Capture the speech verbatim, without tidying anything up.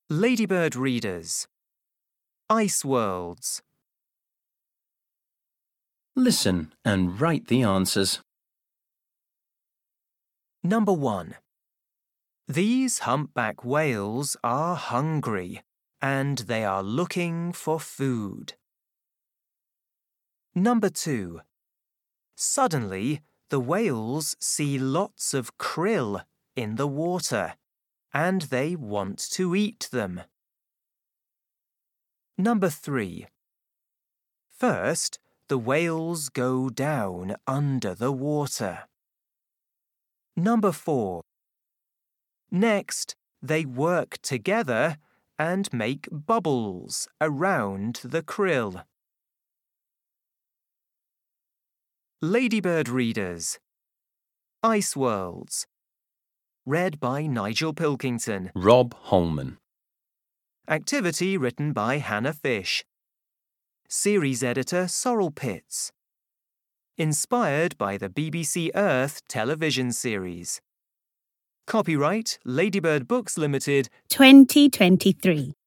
Ladybird readers. Ice Worlds. Listen and write the answers. Number one. These humpback whales are hungry and they are looking for food. Number two. Suddenly, the whales see lots of krill in the water and they want to eat them. Number three. First, the whales go down under the water. Number four. Next, they work together and make bubbles around the krill. Ladybird readers. Ice Worlds. Read by Nigel Pilkington. Rob Holman. Activity written by Hannah Fish. Series editor Sorrel Pitts. Inspired by the B B C Earth television series. Copyright Ladybird Books Limited twenty twenty-three.